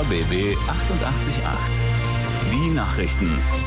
RBB 888. Die Nachrichten.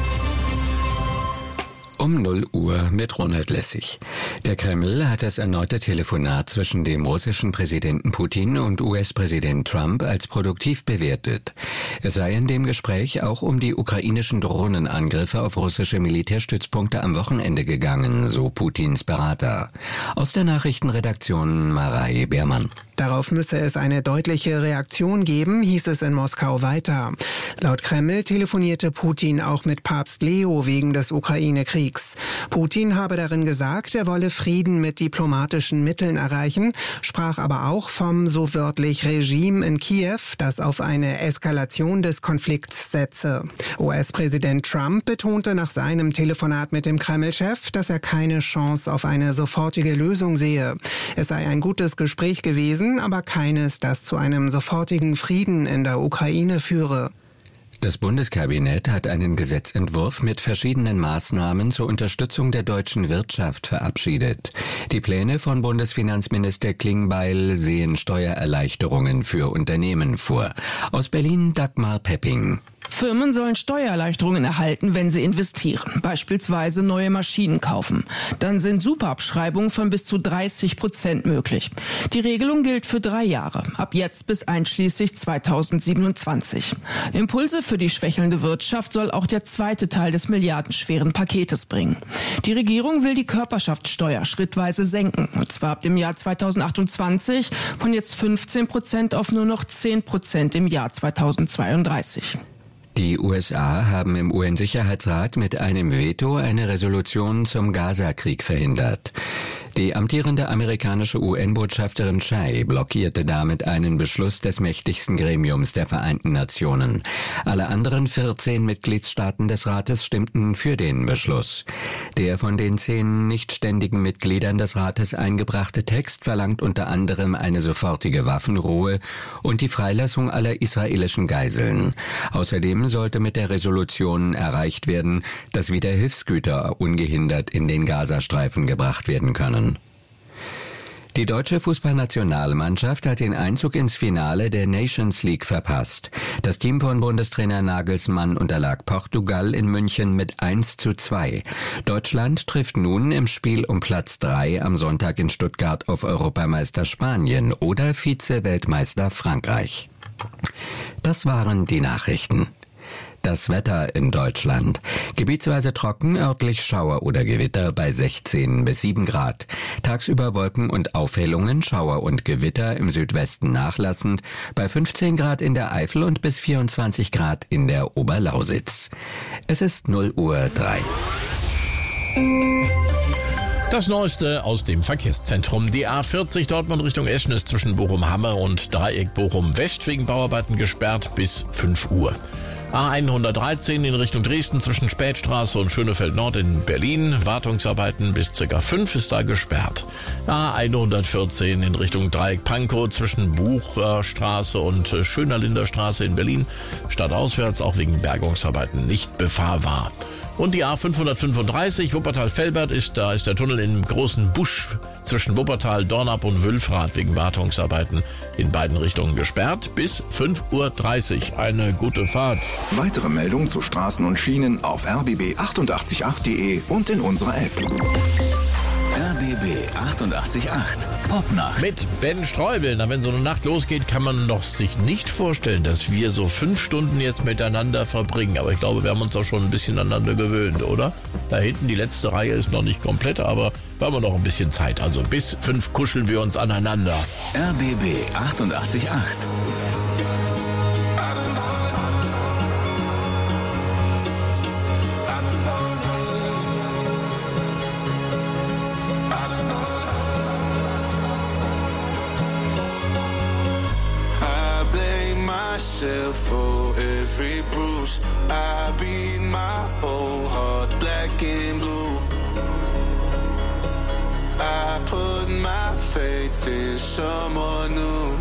Um 0 Uhr mit Ronald Lessig. Der Kreml hat das erneute Telefonat zwischen dem russischen Präsidenten Putin und US-Präsident Trump als produktiv bewertet. Es sei in dem Gespräch auch um die ukrainischen Drohnenangriffe auf russische Militärstützpunkte am Wochenende gegangen, so Putins Berater. Aus der Nachrichtenredaktion Marei Beermann. Darauf müsse es eine deutliche Reaktion geben, hieß es in Moskau weiter. Laut Kreml telefonierte Putin auch mit Papst Leo wegen des Ukraine-Kriegs. Putin habe darin gesagt, er wolle Frieden mit diplomatischen Mitteln erreichen, sprach aber auch vom so wörtlich Regime in Kiew, das auf eine Eskalation des Konflikts setze. US-Präsident Trump betonte nach seinem Telefonat mit dem Kreml-Chef, dass er keine Chance auf eine sofortige Lösung sehe. Es sei ein gutes Gespräch gewesen, aber keines, das zu einem sofortigen Frieden in der Ukraine führe. Das Bundeskabinett hat einen Gesetzentwurf mit verschiedenen Maßnahmen zur Unterstützung der deutschen Wirtschaft verabschiedet. Die Pläne von Bundesfinanzminister Klingbeil sehen Steuererleichterungen für Unternehmen vor. Aus Berlin Dagmar Pepping. Firmen sollen Steuererleichterungen erhalten, wenn sie investieren, beispielsweise neue Maschinen kaufen. Dann sind Superabschreibungen von bis zu 30% möglich. Die Regelung gilt für 3 Jahre, ab jetzt bis einschließlich 2027. Impulse für die schwächelnde Wirtschaft soll auch der zweite Teil des milliardenschweren Paketes bringen. Die Regierung will die Körperschaftssteuer schrittweise senken, und zwar ab dem Jahr 2028 von jetzt 15% auf nur noch 10% im Jahr 2032. Die USA haben im UN-Sicherheitsrat mit einem Veto eine Resolution zum Gaza-Krieg verhindert. Die amtierende amerikanische UN-Botschafterin Chai blockierte damit einen Beschluss des mächtigsten Gremiums der Vereinten Nationen. Alle anderen 14 Mitgliedstaaten des Rates stimmten für den Beschluss. Der von den 10 nicht ständigen Mitgliedern des Rates eingebrachte Text verlangt unter anderem eine sofortige Waffenruhe und die Freilassung aller israelischen Geiseln. Außerdem sollte mit der Resolution erreicht werden, dass wieder Hilfsgüter ungehindert in den Gazastreifen gebracht werden können. Die deutsche Fußballnationalmannschaft hat den Einzug ins Finale der Nations League verpasst. Das Team von Bundestrainer Nagelsmann unterlag Portugal in München mit 1:2. Deutschland trifft nun im Spiel um Platz 3 am Sonntag in Stuttgart auf Europameister Spanien oder Vize-Weltmeister Frankreich. Das waren die Nachrichten. Das Wetter in Deutschland. Gebietsweise trocken, örtlich Schauer oder Gewitter bei 16 bis 7 Grad. Tagsüber Wolken und Aufhellungen, Schauer und Gewitter im Südwesten nachlassend, bei 15 Grad in der Eifel und bis 24 Grad in der Oberlausitz. Es ist 0:03. Das Neueste aus dem Verkehrszentrum. Die A40 Dortmund Richtung Eschen ist zwischen Bochum-Hamme und Dreieck Bochum-West wegen Bauarbeiten gesperrt bis 5 Uhr. A113 in Richtung Dresden zwischen Spätstraße und Schönefeld Nord in Berlin. Wartungsarbeiten bis ca. 5 ist da gesperrt. A114 in Richtung Dreieck Pankow zwischen Buchstraße und Schönerlinder Straße in Berlin. Stadtauswärts auch wegen Bergungsarbeiten nicht befahrbar. Und die A535 Wuppertal-Velbert ist der Tunnel im großen Busch zwischen Wuppertal, Dornap und Wülfrath wegen Wartungsarbeiten in beiden Richtungen gesperrt bis 5:30 Uhr. Eine gute Fahrt. Weitere Meldungen zu Straßen und Schienen auf rbb888.de und in unserer App. RBB 888 Popnacht. Mit Ben Streubel. Na, wenn so eine Nacht losgeht, kann man doch sich nicht vorstellen, dass wir so 5 Stunden jetzt miteinander verbringen. Aber ich glaube, wir haben uns auch schon ein bisschen aneinander gewöhnt, oder? Da hinten die letzte Reihe ist noch nicht komplett, aber wir haben noch ein bisschen Zeit. Also bis 5 kuscheln wir uns aneinander. RBB 888. For every bruise, I beat my whole heart black and blue. I put my faith in someone new.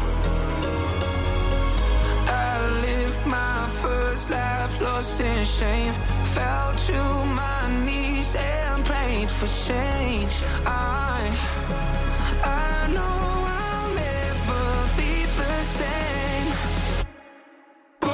I lived my first life lost in shame, fell to my knees and prayed for change. I know I'll never be the same.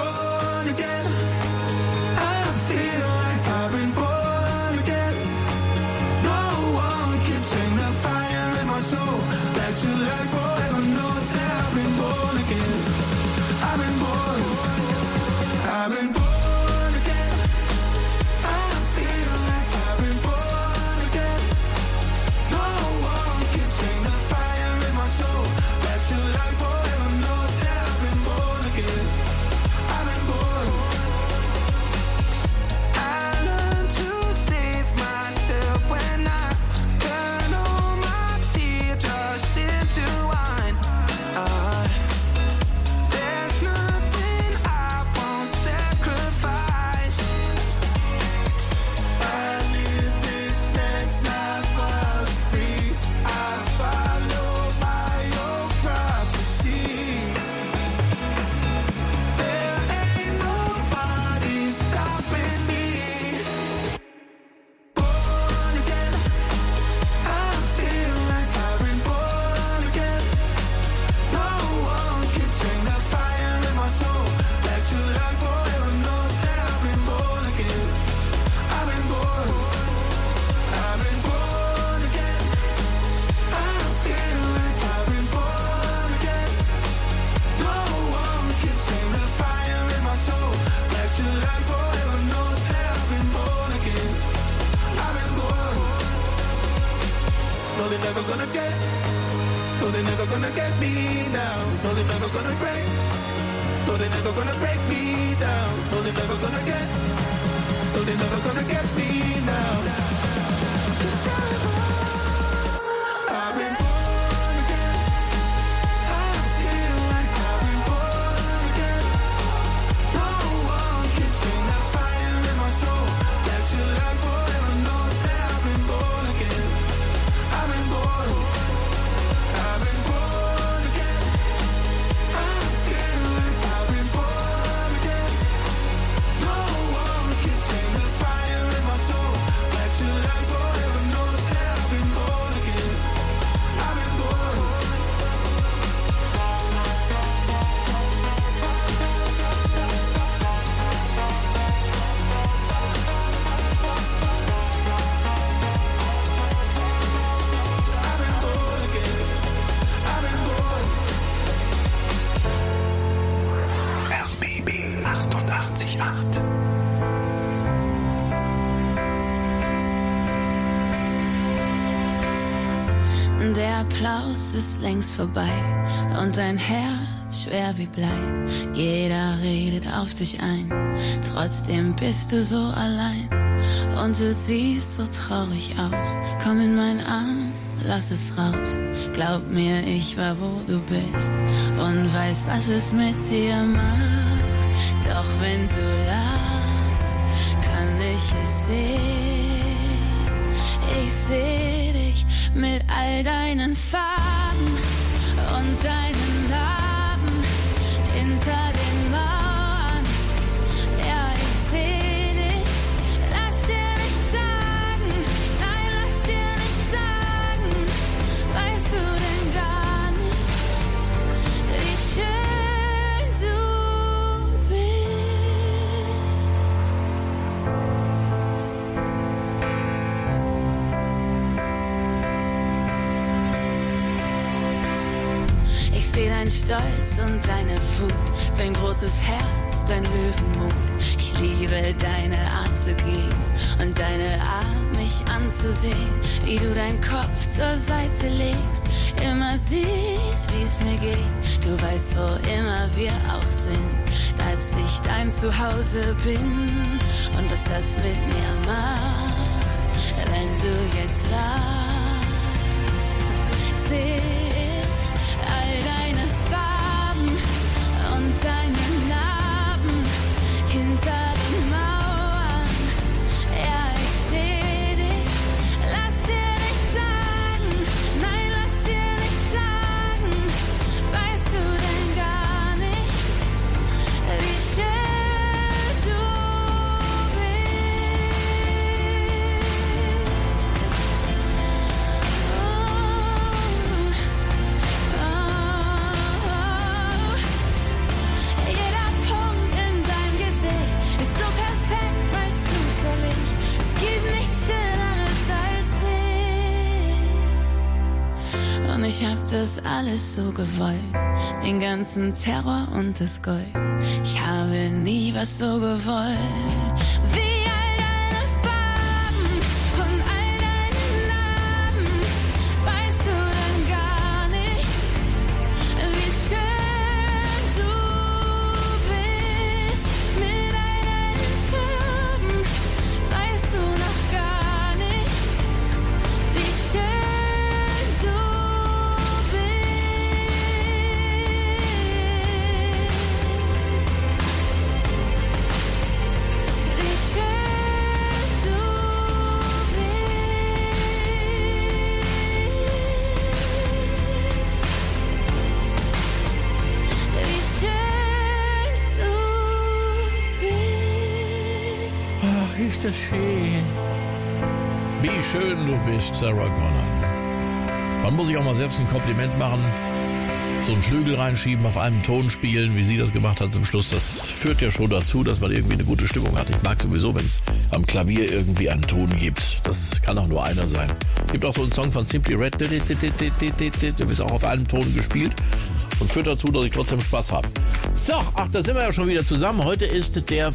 me now. No, they're never gonna break. No, they're never gonna break me down. No, they're never gonna get. No, they're never gonna get me now. 'Cause I've been born again. I feel like I've been born again. No one can tame that fire in my soul. That your life forever knows that I've been born again. I've been born. I've been born again. I feel like I've been born again. No one can tame the fire in my soul. That your life forever knows that I've been born again. I've been born. I've been born again. I've been born. RBB 88.8. Der Applaus ist längst vorbei und dein Herz schwer wie Blei. Jeder redet auf dich ein, trotzdem bist du so allein. Und du siehst so traurig aus, komm in meinen Arm, lass es raus. Glaub mir, ich war wo du bist und weiß, was es mit dir macht. Doch wenn du lachst, kann ich es sehen. Ich seh dich mit all deinen Farben und deinen Narben hinter den Mauern. Ja, ich seh dich, lass dir nichts sagen, nein, lass dir nichts sagen. Weißt du denn gar nicht, wie schön du bist? Ich seh deinen Stolz und deine Wut, dein großes Herz, dein Löwenmut. Ich liebe deine Art zu gehen und deine Art, mich anzusehen. Wie du deinen Kopf zur Seite legst, immer siehst, wie's mir geht. Du weißt, wo immer wir auch sind, dass ich dein Zuhause bin. Und was das mit mir macht, wenn du jetzt lachst, seh ich all deine Farben und deine Narben hinter den Mauern. Ja, ich seh dich, lass dir nichts sagen, nein, lass dir nichts sagen. Weißt du denn gar nicht, wie schön du bist? Jeder Punkt in deinem Gesicht ist so perfekt, weil zufällig. Es gibt nichts Schöneres als dich. Und ich hab das alles so gewollt, den ganzen Terror und das Gold. Ich habe nie was so gewollt, wie all deine Farben und all deine Narben. Weißt du denn gar nicht, wie schön du bist? Mit all deinen Farben weißt du noch gar nicht, wie schön du bist. Wie schön du bist. Wie schön du bist. Ach, ist das schön. Wie schön du bist, Sarah Connor. Man muss sich auch mal selbst ein Kompliment machen. So einen Flügel reinschieben, auf einem Ton spielen, wie sie das gemacht hat zum Schluss. Das führt ja schon dazu, dass man irgendwie eine gute Stimmung hat. Ich mag sowieso, wenn es am Klavier irgendwie einen Ton gibt. Das kann auch nur einer sein. Gibt auch so einen Song von Simply Red, der ist auch auf einem Ton gespielt. und führt dazu, dass ich trotzdem Spaß habe. So, da sind wir ja schon wieder zusammen. Heute ist der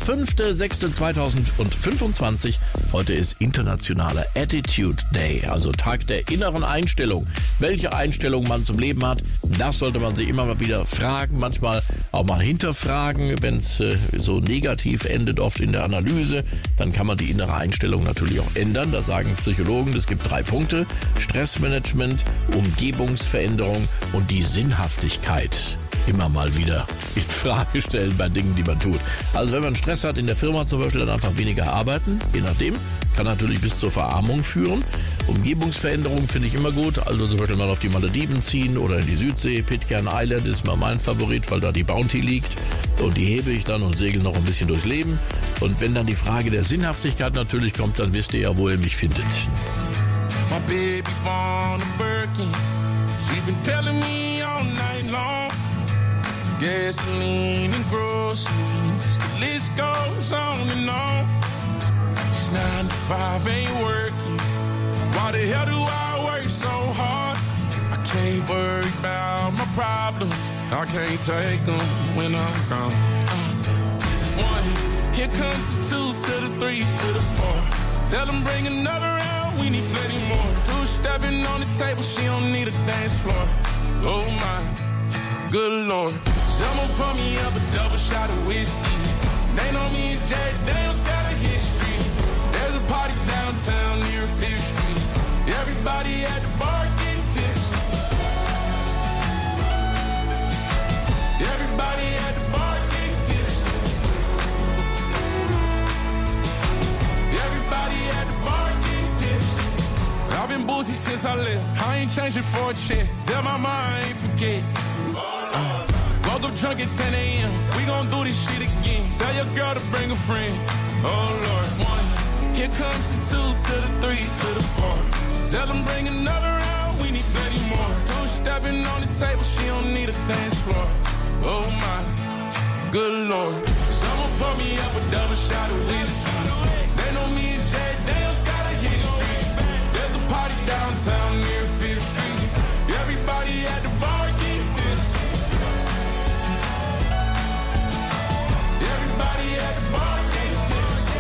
5.6.2025. Heute ist internationaler Attitude Day, also Tag der inneren Einstellung. Welche Einstellung man zum Leben hat, das sollte man sich immer mal wieder fragen, manchmal auch mal hinterfragen. Wenn es so negativ endet, oft in der Analyse, dann kann man die innere Einstellung natürlich auch ändern. Da sagen Psychologen, es gibt 3 Punkte: Stressmanagement, Umgebungsveränderung und die Sinnhaftigkeit. Immer mal wieder in Frage stellen bei Dingen, die man tut. Also wenn man Stress hat in der Firma zum Beispiel, dann einfach weniger arbeiten, je nachdem. Kann natürlich bis zur Verarmung führen. Umgebungsveränderung finde ich immer gut. Also zum Beispiel mal auf die Malediven ziehen oder in die Südsee. Pitcairn Island ist mal mein Favorit, weil da die Bounty liegt. Und die hebe ich dann und segel noch ein bisschen durchs Leben. Und wenn dann die Frage der Sinnhaftigkeit natürlich kommt, dann wisst ihr ja, wo ihr mich findet. My baby born a Birkin. She's been telling me all night long. Gasoline and groceries, the list goes on and on. It's 9 to 5, ain't working. Why the hell do I work so hard? I can't worry about my problems. I can't take them when I'm gone. 1, here comes the 2 to the 3 to the 4. Tell them bring another round, we need plenty more. 2 stepping on the table, she don't need a dance floor. Oh my, good Lord. Someone pour me up a double shot of whiskey. They know me and Jack Daniels got a history. There's a party downtown near 5th Street. Everybody at the bar getting tipsy. Everybody at the bar getting tipsy. Everybody at the bar getting tipsy. I've been boozy since I left. I ain't changing for a check. Tell my mom I ain't forget. Woke up drunk at 10 a.m. We gon' do this shit again. Tell your girl to bring a friend. Oh Lord. 1, here comes the 2 to the 3 to the 4. Tell them bring another round, we need plenty more. 2 stepping on the table, she don't need a dance floor. Oh my, good Lord. Someone pour me up a double shot of whiskey. They know me and Jack Daniels got a history. There's a party downtown near 5th Street. Everybody at the bar getting tipsy. Everybody at the bar getting tipsy.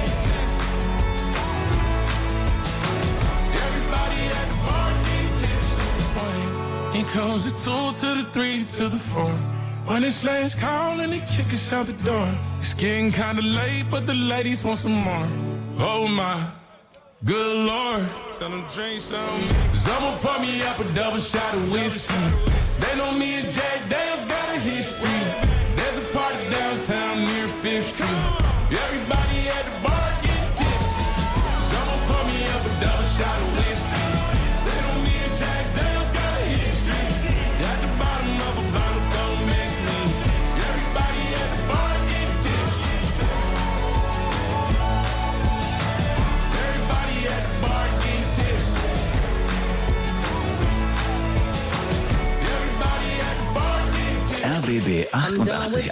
Everybody at the bar getting tipsy. Here comes the 2 to the 3 to the 4. When it's last call and they kick us out the door. It's getting kinda late, but the ladies want some more. Oh my, good Lord. Tell them drink some. Someone pour me up a double shot of whiskey. They know me and Jack Daniels got a history. There's a party downtown near 5th Street. Everybody at the bar getting tipsy. Someone pour me up a double shot of whiskey. They know me and Jack Daniels got a history. At the bottom of a bottle, don't miss me. Everybody at the bar getting tipsy. Everybody at the bar getting tipsy. Everybody at the bar getting tipsy. RBB 88.8.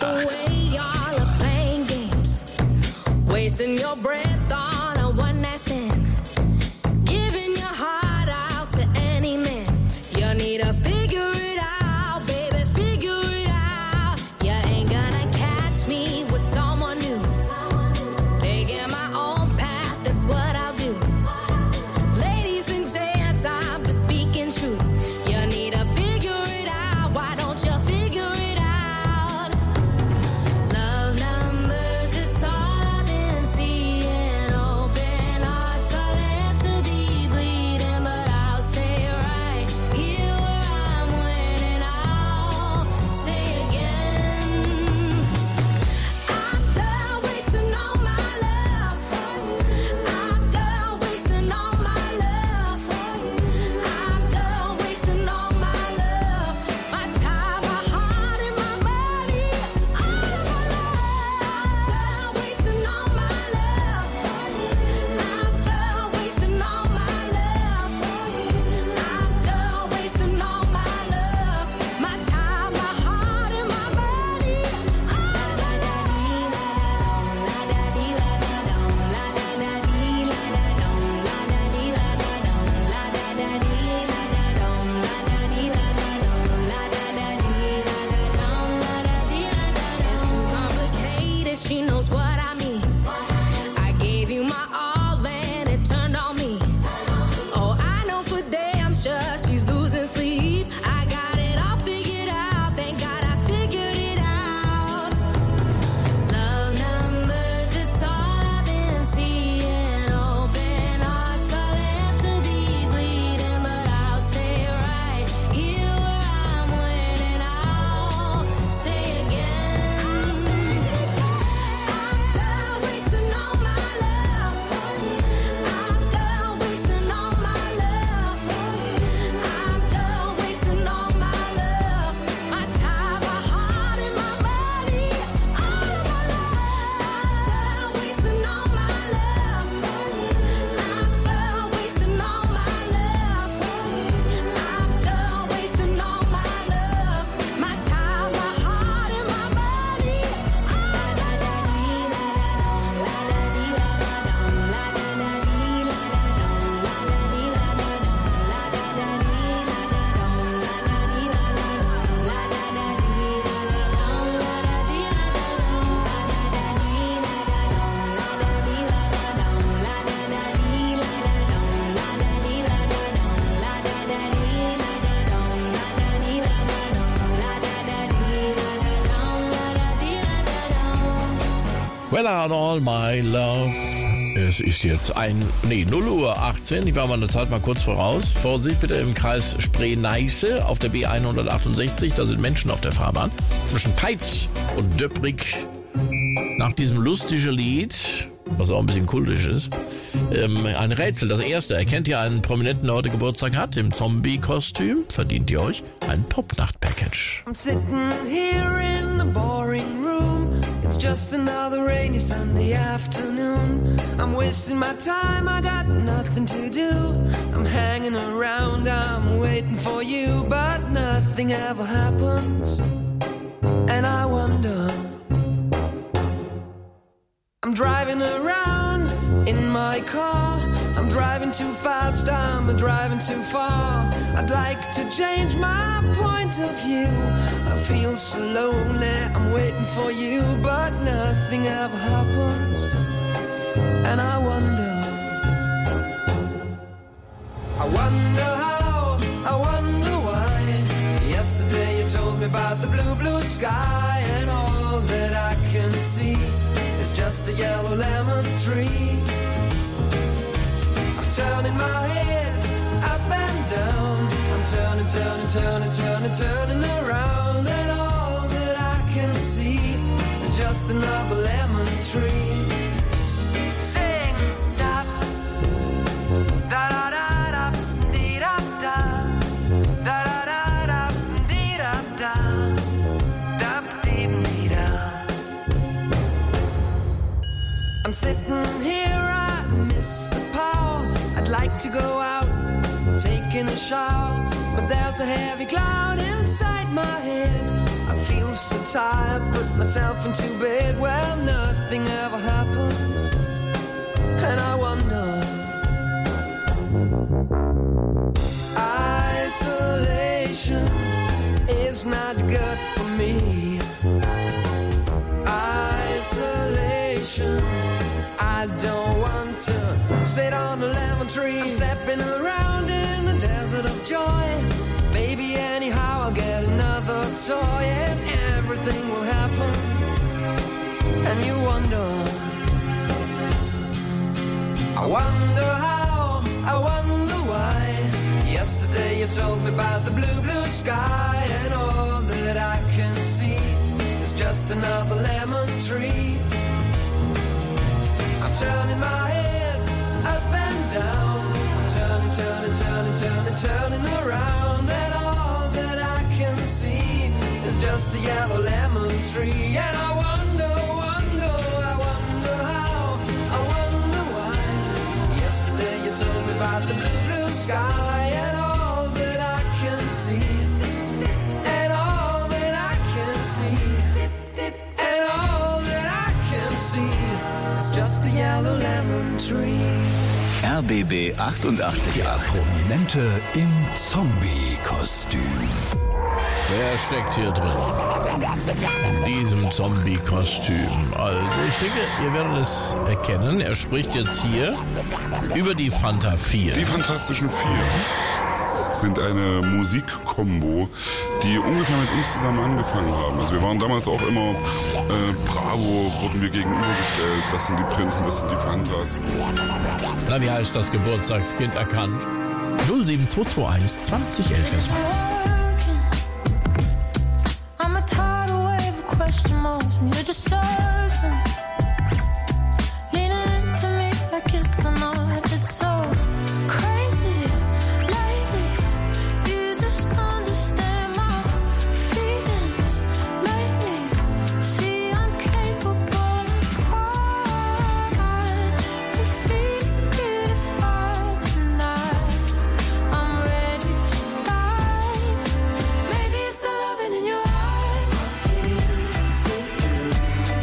Wasting your breath on a one-night stand. Giving your heart out to any man. You need to figure it out, baby, figure it out. You ain't gonna catch me with someone new. Taking my own path, that's what I'll do. Ladies and gents, I'm just speaking truth. You need to figure it out, why don't you figure it out? Love numbers, it's all I've been seeing. Open hearts Well on all my love. Es ist jetzt 0 Uhr 18. Ich war mal eine Zeit mal kurz voraus. Vorsicht bitte im Kreis Spree-Neiße auf der B168. Da sind Menschen auf der Fahrbahn. Zwischen Peitz und Döbrig. Nach diesem lustigen Lied, was auch ein bisschen kultisch ist, ein Rätsel. Das erste. Erkennt ihr einen Prominenten, der heute Geburtstag hat? Im Zombie-Kostüm verdient ihr euch ein Popnacht-Package. I'm sitting here in the boring room. It's just another rainy Sunday afternoon. I'm wasting my time, I got nothing to do. I'm hanging around, I'm waiting for you, but nothing ever happens. And I wonder, I'm driving around in my car. I'm driving too fast, I'm driving too far. I'd like to change my point of view. I feel so lonely, I'm waiting for you, but nothing ever happens. And I wonder how, I wonder why. Yesterday you told me about the blue, blue sky, and all that I can see is just a yellow lemon tree. I'm turning my head up and down. I'm turning around, and all that I can see is just another lemon tree. Sing da da da da da dee da da da da da da dee da da da dee dee da. I'm sitting here, I miss the power. I'd like to go out, taking a shower, but there's a heavy cloud inside my head. I feel so tired, put myself into bed. Well, nothing ever happens, and I wonder. Isolation is not good for me. Isolation, I don't want to sit on a lemon tree. I'm stepping around in the desert of joy. Maybe anyhow I'll get another toy, and everything will happen. And you wonder, I wonder how, I wonder why. Yesterday you told me about the blue, blue sky, and all that I can see is just another lemon tree. I'm turning my head up and down. I'm turning around, and all that I can see is just a yellow lemon tree. And I wonder how, I wonder why. Yesterday you told me about the blue, blue sky, and all that I can see, and all that I can see, and all that I can see is just a yellow lemon tree. RBB 88. Prominente im Zombie-Kostüm. Wer steckt hier drin? In diesem Zombie-Kostüm. Also, ich denke, ihr werdet es erkennen. Er spricht jetzt hier über die Fanta 4. Die Fantastischen Vier sind eine Musikkombo, die ungefähr mit uns zusammen angefangen haben. Also wir waren damals auch immer Bravo, wurden wir gegenübergestellt. Das sind die Prinzen, das sind die Fantas. Na, wie heißt das Geburtstagskind erkannt? 07221 2011, es weiß. I'm a tidal wave of question marks, and you're just surfing, leaning into me like it's a night. It's so crazy lately. You just understand my feelings, make me see I'm capable of flying and feeling beautified tonight. I'm ready to dive. Maybe it's the loving in your eyes.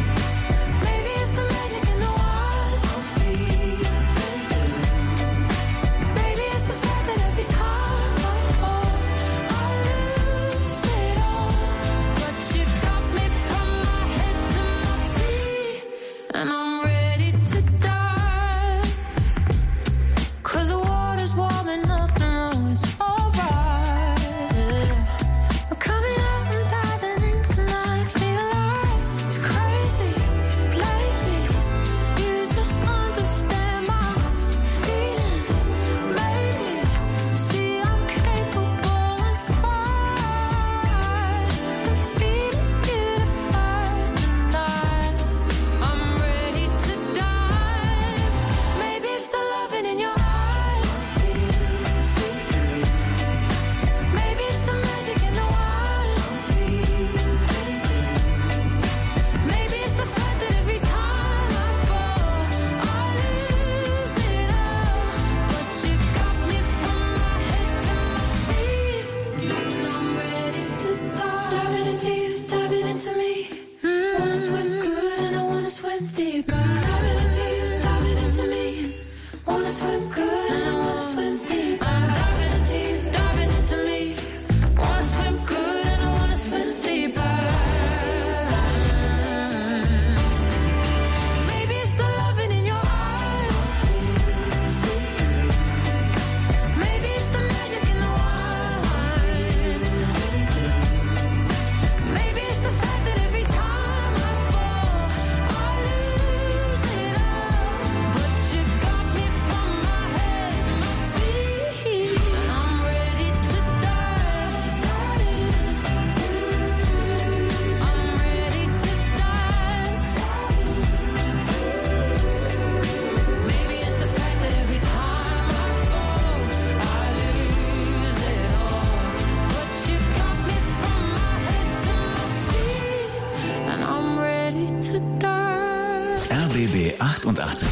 RBB 888.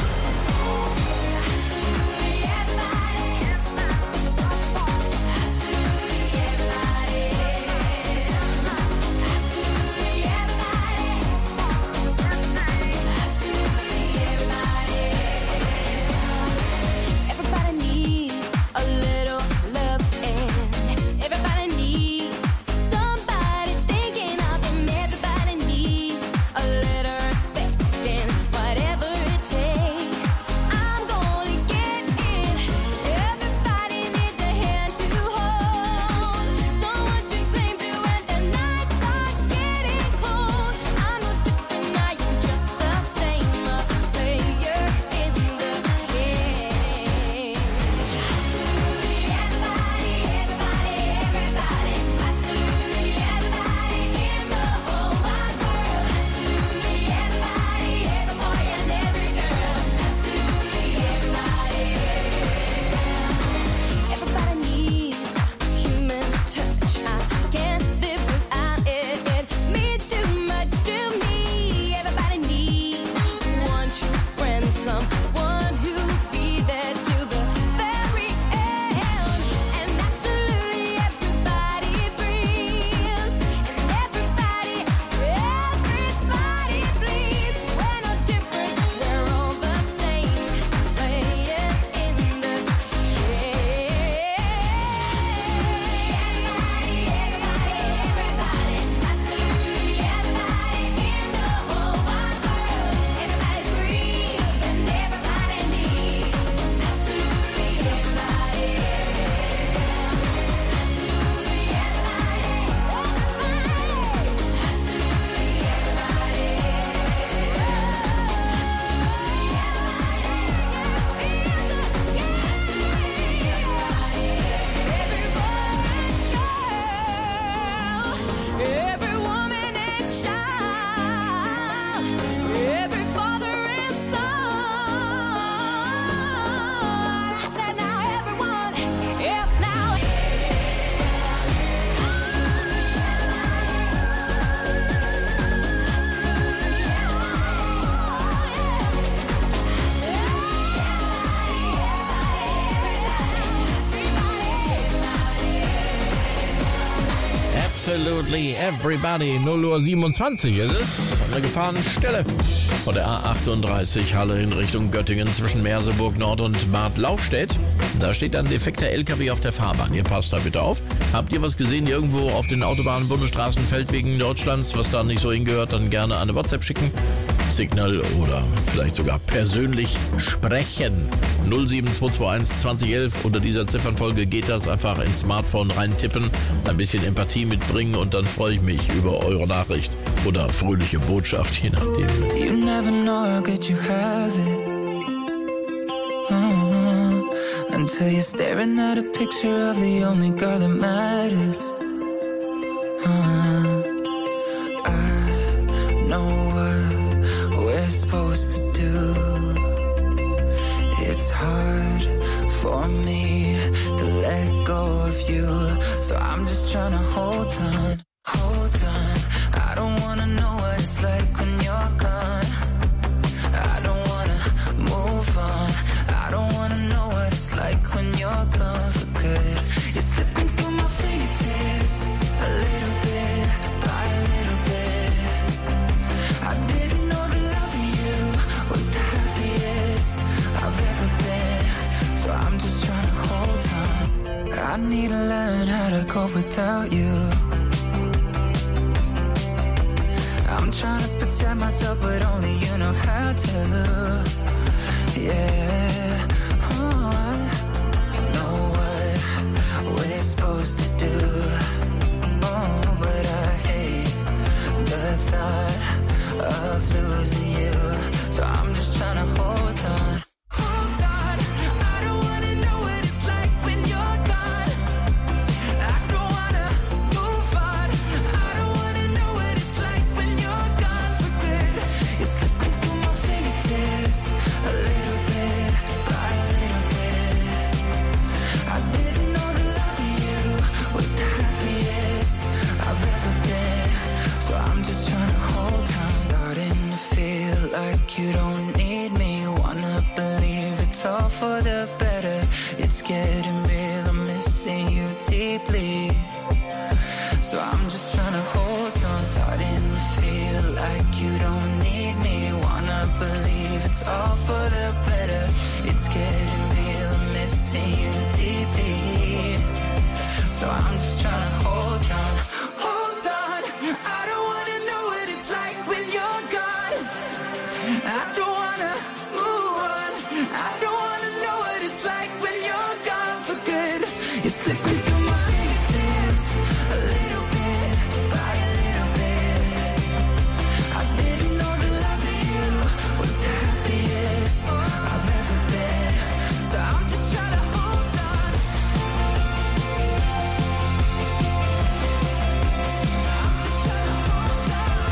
Everybody needs a little love and everybody needs somebody thinking of them. Everybody needs a little respect and whatever it takes. I'm gonna get it. Everybody needs a hand to hold, someone to cling to when the nights are getting cold. I'm no different, I am just the same, a player in the game. Absolutely everybody, everybody, absolutely everybody in the whole wide world. Absolutely everybody, every boy and every girl. Absolutely everybody. Everybody needs a human touch. I can't live without it. It means too much to me. Everybody needs one true friend, someone who'll be there till the very end. And absolutely everybody breathes. And everybody bleeds. We're no different, we're all the same, playing in the game. Everybody, absolutely everybody in the whole wide world. Everybody breathes and everybody needs. Absolutely everybody. Absolutely every woman and child, every father and son. I said now everyone, yes now. Absolutely Everybody. 0:27 Uhr ist es. An der Gefahrenstelle. Von der A38 Halle in Richtung Göttingen zwischen Merseburg Nord und Bad Lauchstädt. Da steht ein defekter LKW auf der Fahrbahn. Ihr passt da bitte auf. Habt ihr was gesehen irgendwo auf den Autobahnen, Bundesstraßen, Feldwegen Deutschlands, was da nicht so hingehört, dann gerne eine WhatsApp schicken. Signal oder vielleicht sogar persönlich sprechen. 07221 2011. Unter dieser Ziffernfolge geht das. Einfach ins Smartphone reintippen, ein bisschen Empathie mitbringen und dann freue ich mich über eure Nachricht oder fröhliche Botschaft, je nachdem. You never know how good you have it. Until you're staring at a picture of the only girl that matters. I know what we're supposed to do. It's hard for me to let go of you, so I'm just trying to hold on, hold on. I don't wanna know what it's like when you're gone. I don't wanna move on. I don't wanna know what it's like when you're gone for good. You're slipping through my fingertips, a little bit by a little bit. I didn't know the love of you was the happiest I've ever been, so I'm just trying to hold on. I need to learn how to cope without you. I'm trying to protect myself, but only you know how to. Yeah, oh, I know what we're supposed to do. Oh, but I hate the thought of losing you, so I'm just trying to hold on. Hold on, I don't wanna know what it's like when you're gone. I don't wanna move on. I don't wanna know what it's like when you're gone for good. You're slipping through my fingertips, a little bit by a little bit. I didn't know the love of you was the happiest I've ever been, so I'm just trying to hold on. Starting to feel like you don't need me. Wanna believe it's all for the better. It's getting real, I'm missing you deeply. So I'm just trying to hold on, starting to feel like you don't need me. Wanna believe it's all for the better. It's getting real, I'm missing you deeply. So I'm just trying to hold on. Hold on, I don't wanna know what it's like when you're gone. I don't wanna move on. I don't wanna know what it's like when you're gone for good. You're slipping through my fingertips a little bit by a little bit. I didn't know that loving you was the happiest I've ever been. So I'm just trying to hold on. I'm just trying to hold on.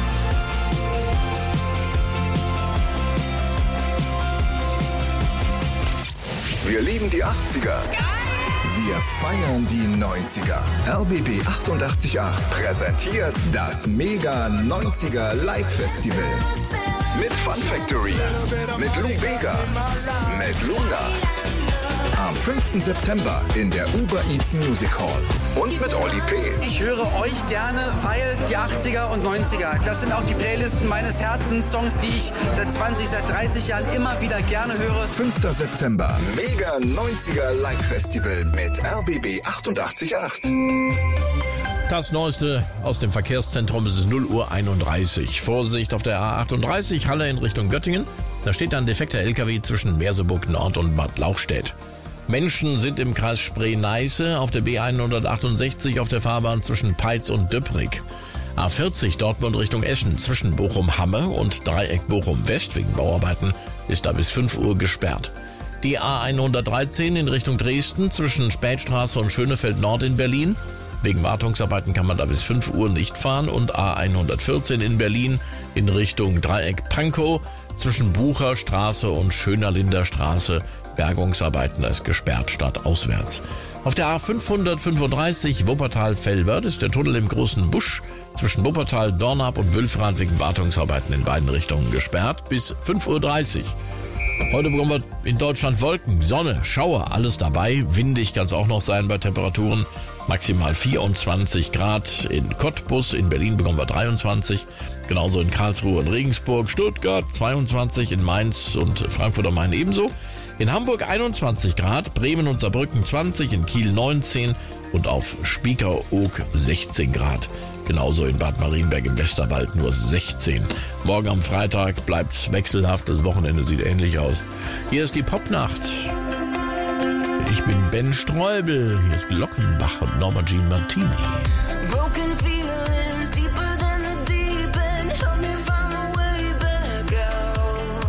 Wir lieben die 80er. Wir feiern die 90er. RBB 88.8 präsentiert das Mega 90er Live Festival. Mit Fun Factory, mit Lou Bega, mit Luna. Am 5. September in der Uber Eats Music Hall. Und mit Oli P. Ich höre euch gerne, weil die 80er und 90er, das sind auch die Playlisten meines Herzens, Songs, die ich seit 20, seit 30 Jahren immer wieder gerne höre. 5. September, Mega 90er Live Festival mit RBB 88.8. Das Neueste aus dem Verkehrszentrum, es ist 0:31 Uhr. Vorsicht auf der A38 Halle in Richtung Göttingen. Da steht ein defekter LKW zwischen Merseburg Nord und Bad Lauchstädt. Menschen sind im Kreis Spree-Neiße auf der B168 auf der Fahrbahn zwischen Peitz und Döprig. A40 Dortmund Richtung Eschen zwischen Bochum-Hamme und Dreieck Bochum-West wegen Bauarbeiten ist da bis 5 Uhr gesperrt. Die A113 in Richtung Dresden zwischen Spätstraße und Schönefeld Nord in Berlin. Wegen Wartungsarbeiten kann man da bis 5 Uhr nicht fahren. Und A114 in Berlin in Richtung Dreieck Pankow zwischen Bucherstraße und Schönerlinder Straße. Bergungsarbeiten ist gesperrt statt auswärts. Auf der A535 Wuppertal-Velbert ist der Tunnel im Großen Busch zwischen Wuppertal, Dornap und Wülfrath wegen Wartungsarbeiten in beiden Richtungen gesperrt bis 5:30 Uhr. Heute bekommen wir in Deutschland Wolken, Sonne, Schauer, alles dabei. Windig kann es auch noch sein bei Temperaturen. Maximal 24 Grad in Cottbus, in Berlin bekommen wir 23. Genauso in Karlsruhe und Regensburg, Stuttgart 22, in Mainz und Frankfurt am Main ebenso. In Hamburg 21 Grad, Bremen und Saarbrücken 20, in Kiel 19 und auf Spiekeroog 16 Grad. Genauso in Bad Marienberg im Westerwald nur 16. Morgen am Freitag bleibt's wechselhaft, das Wochenende sieht ähnlich aus. Hier ist die Popnacht. Ich bin Ben Streubel, hier ist Glockenbach und Norma Jean Martini. Broken feelings deeper than the deep end. Help me find my way back out.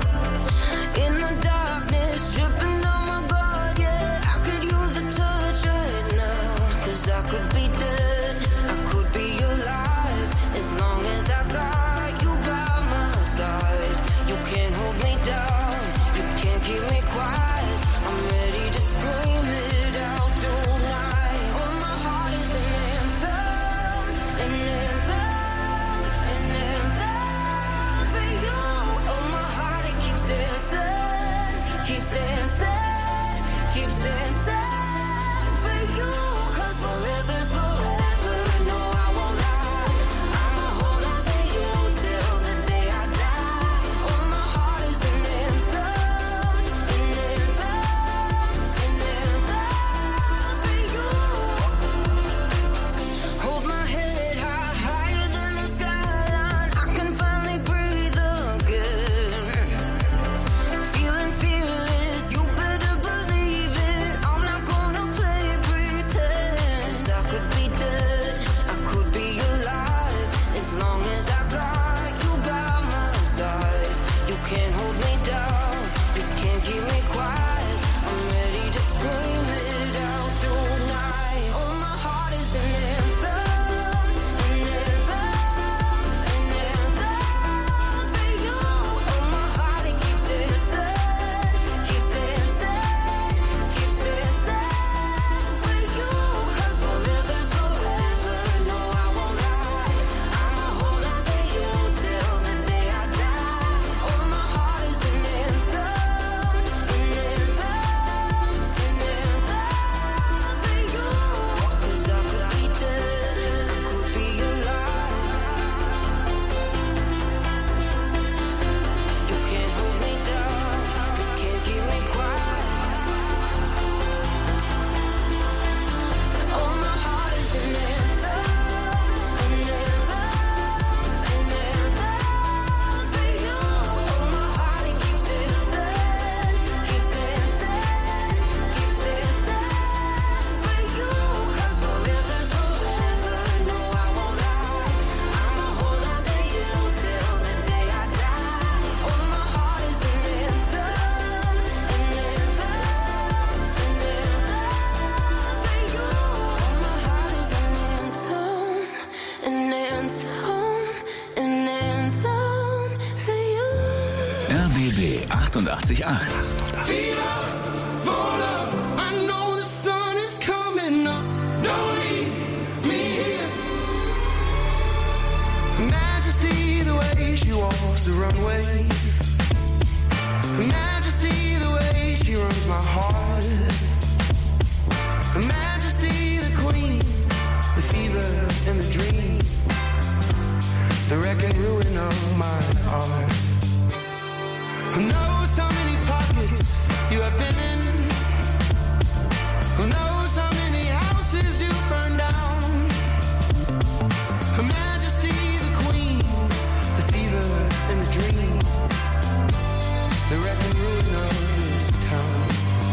In the darkness, dripping on my guard, yeah. I could use a touch right now. 'Cause I could be dead, I could be alive. As long as I got you by my side. You can't hold me down, you can't keep me quiet. I'm ready to scream it out tonight. Oh, my heart is an empire. RBB 888. I know the sun is coming up. Don't leave me here. Majesty, the way she walks the runway. Majesty, the way she runs my heart. Majesty, the queen, the fever and the dream, the wreck and ruin of my heart. Who knows how many pockets you have been in? Who knows how many houses you burned down? Her Majesty, the Queen, the fever and the dream, the wreck and ruin of this town.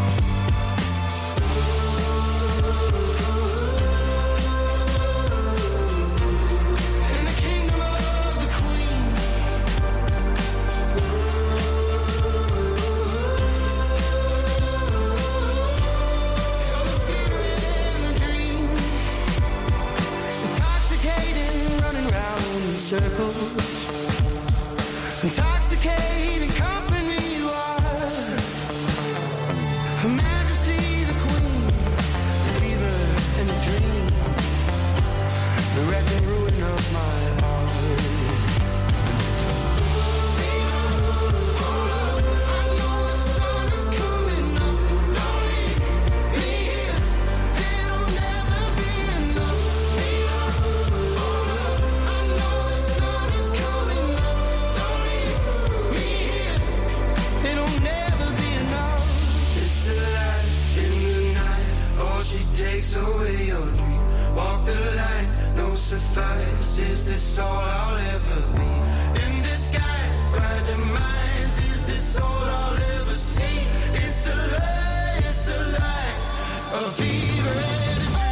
In the kingdom of the Queen. Circles, intoxicating company you are. Her Majesty, the Queen, the fever and the dream, the wreck and ruin of my heart. I know the sun is coming up. Don't leave me here. It'll never be enough. Takes away your dream. Walk the line, no suffice. Is this all I'll ever be? In disguise, my demise. Is this all I'll ever see? It's a lie, a fever and a dream.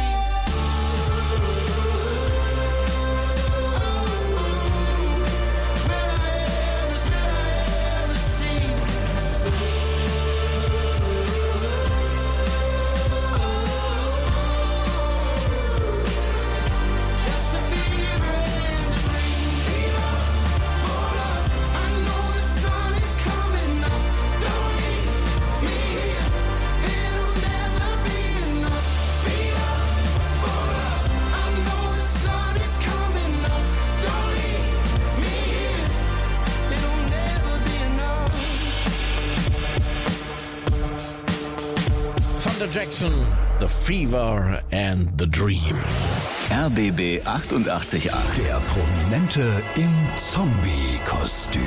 Where I am is where I ever see. Jackson, The Fever and the Dream. RBB 888. Der Prominente im Zombie-Kostüm.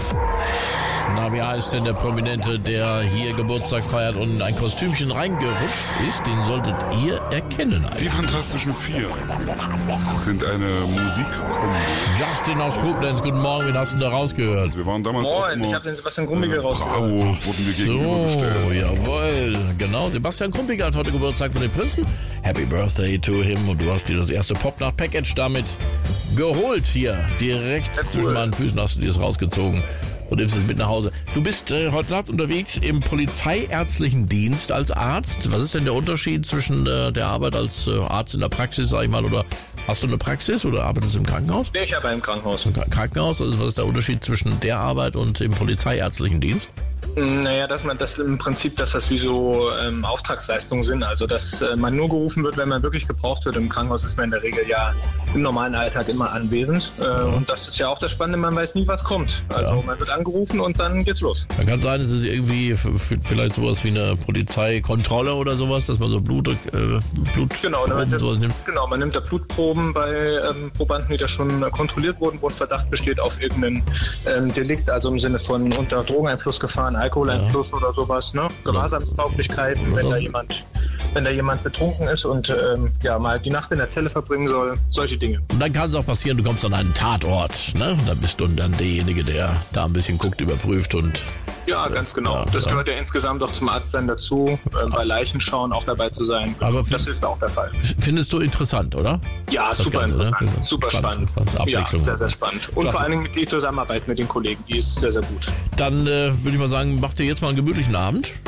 Na, wie heißt denn der Prominente, der hier Geburtstag feiert und in ein Kostümchen reingerutscht ist? Den solltet ihr erkennen. Die Fantastischen Vier sind eine Musikkombo. Justin aus Koblenz, guten Morgen, wen hast du denn da rausgehört? Wir waren damals auch immer, ich habe den Sebastian Grumbigel rausgehört. Bravo, wurden wir gegenübergestellt. So, jawohl, genau. Sebastian Grumbigel hat heute Geburtstag von den Prinzen. Happy Birthday to him. Und du hast dir das erste Popnacht-Package damit geholt hier. Direkt zwischen meinen Füßen hast du dir das rausgezogen. Und nimmst es mit nach Hause. Du bist heute Nacht unterwegs im polizeiärztlichen Dienst als Arzt. Was ist denn der Unterschied zwischen der Arbeit als Arzt in der Praxis, sag ich mal, oder hast du eine Praxis oder arbeitest du im Krankenhaus? Nee, ich arbeite im Krankenhaus. Im Krankenhaus, also was ist der Unterschied zwischen der Arbeit und dem polizeiärztlichen Dienst? Naja, dass man das im Prinzip, dass das wie so Auftragsleistungen sind, also dass man nur gerufen wird, wenn man wirklich gebraucht wird. Im Krankenhaus ist man in der Regel ja im normalen Alltag immer anwesend. Und das ist ja auch das Spannende, man weiß nie, was kommt. Also man wird angerufen und dann geht's los. Dann kann sein, es ist irgendwie vielleicht sowas wie eine Polizeikontrolle oder sowas, dass man so Blutproben sowas nimmt. Genau, man nimmt da Blutproben bei Probanden, die da schon kontrolliert wurden, wo ein Verdacht besteht auf irgendeinen Delikt, also im Sinne von unter Drogeneinfluss gefahren, Alkoholeinfluss oder sowas, ne? Gewahrsamstauglichkeiten, wenn da jemand betrunken ist und mal die Nacht in der Zelle verbringen soll, solche Dinge. Und dann kann es auch passieren, du kommst an einen Tatort, ne? Da bist du dann derjenige, der da ein bisschen guckt, überprüft und... Ja, ganz genau. Das gehört ja insgesamt auch zum Arztsein dazu, bei Leichenschauen auch dabei zu sein. Aber das ist auch der Fall. Findest du interessant, oder? Ja, das super Ganze, interessant, ne? super spannend. Abwechslung. Ja, sehr, sehr spannend. Und vor allen Dingen die Zusammenarbeit mit den Kollegen, die ist sehr, sehr gut. Dann würde ich mal sagen, mach dir jetzt mal einen gemütlichen Abend.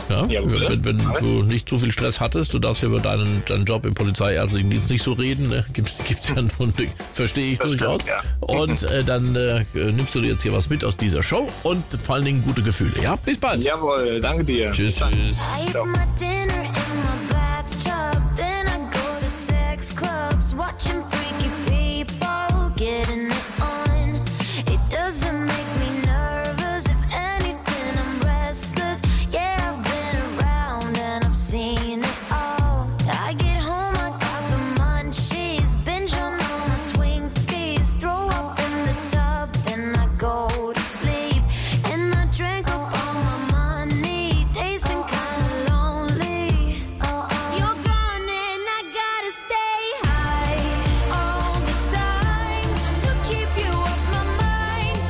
Ja? Jawohl. Wenn du nicht zu viel Stress hattest, du darfst ja über deinen Job im Polizeiärztlichen Dienst nicht so reden, ne? Gibt's ja nun, verstehe ich Das durchaus. stimmt, ja. Und dann nimmst du dir jetzt hier was mit aus dieser Show und vor allen Dingen gute Gefühle. Ja, bis bald. Jawohl, danke dir. Tschüss, Bis dann. tschüss. I eat my dinner in my bathtub, then I go to sex clubs, watching freaky people getting it on. It doesn't make me nervous, if anything, I'm restless. Yeah, I've been around and I've seen it all. I get home, I got the munchies, binge on all my Twinkies, throw up in the tub, then I go to sleep, and I drank up all my money, tasting kinda lonely. You're gone and I gotta stay high all the time to keep you off my mind.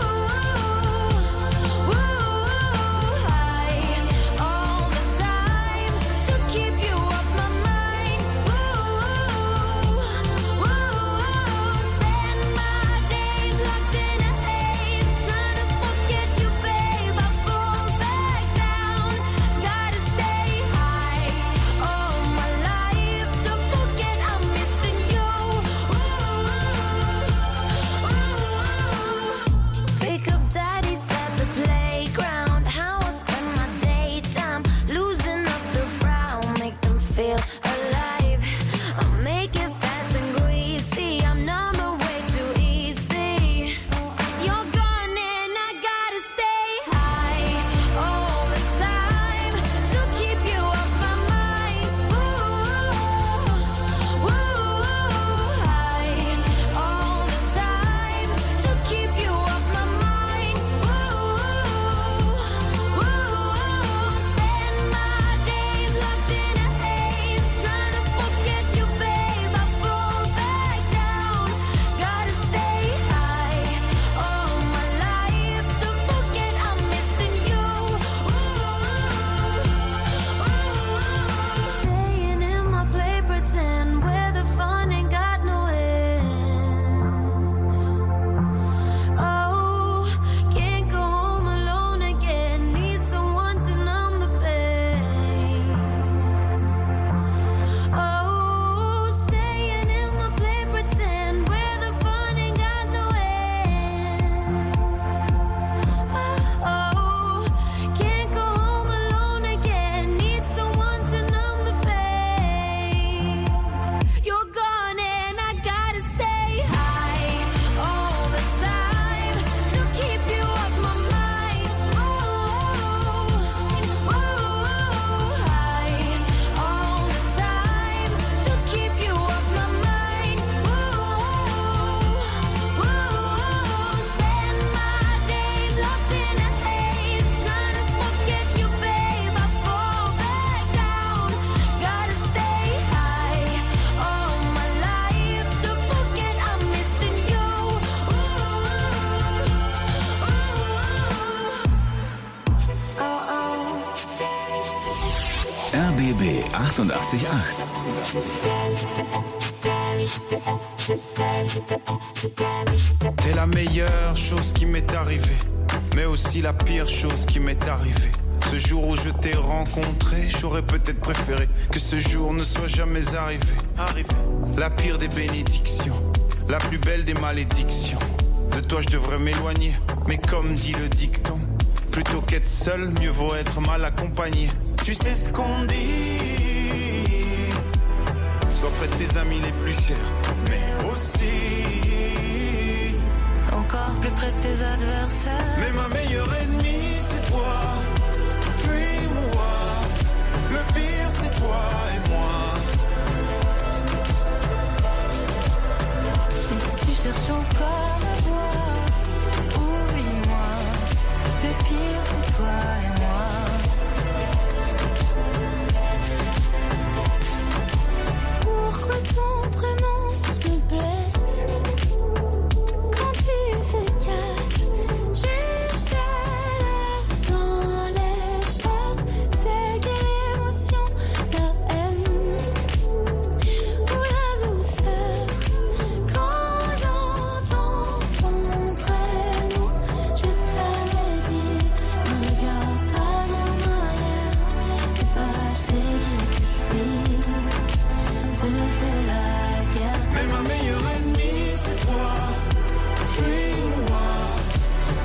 Ooh, high all the time to keep you off my mind. Spend my days locked in a haze, trying to forget you, babe. I fall back down. Gotta stay high all my life to forget I'm missing you. Pick up daddies at the playground. How I spend my daytime, losing up the frown, make them feel alive. I make it fast and greasy. I'm number way too easy. You're gone and I gotta stay high all the time to keep you off my mind. High all the time to keep you off my mind. Spend my days locked in a haze, trying to forget you, babe. I fall back down. Gotta stay high all my life to forget I'm missing you. Staying in my play pretend where the fun ain't got no end. Oh, can't go home alone again. Need someone to numb the pain. Oh, staying in my play pretend where the fun ain't got no end. Oh, can't go home alone again. Need someone to numb the pain. You're gone and I gotta stay high all the time to keep you off my mind. High all the time to keep you off my mind. Spend my days locked in a haze, trying to forget you, babe. I fall back down. Gotta stay high all my life to forget I'm missing you. RBB 88.8. T'es la meilleure chose qui m'est arrivée, mais aussi la pire chose qui m'est arrivée. Ce jour où je t'ai rencontré, j'aurais peut-être préféré que ce jour ne soit jamais arrivé. La pire des bénédictions, la plus belle des malédictions. De toi je devrais m'éloigner, mais comme dit le dicton, plutôt qu'être seul, mieux vaut être mal accompagné. Tu sais ce qu'on dit, sois près de tes amis les plus chers, mais aussi Encore plus près de tes adversaires. mais ma meilleure ennemie c'est toi. Fuis-moi, le pire c'est toi et moi. Mais si tu cherches encore à voir, oublie-moi. Le pire c'est toi et moi. Pourquoi ton prénom me blesse quand il se cache juste dans l'espace? C'est quelle émotion, la haine ou la douceur quand j'entends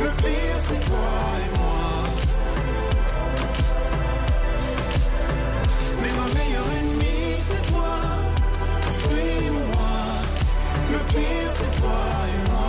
Le pire c'est toi et moi. Mais ma meilleure ennemie c'est toi. Suis-moi. Le pire c'est toi et moi.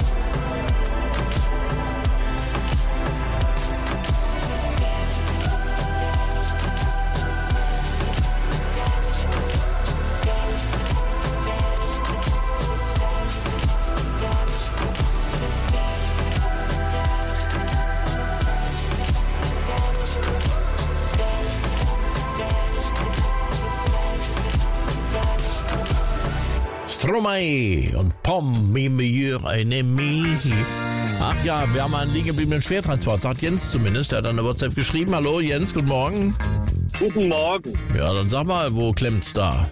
Stromae und Pom, mi meilleur ennemi. Ach ja, wir haben einen liegen gebliebenen Schwertransport, sagt Jens zumindest. Er hat eine WhatsApp geschrieben. Hallo Jens, guten Morgen. Guten Morgen. Ja, dann sag mal, wo klemmt's da?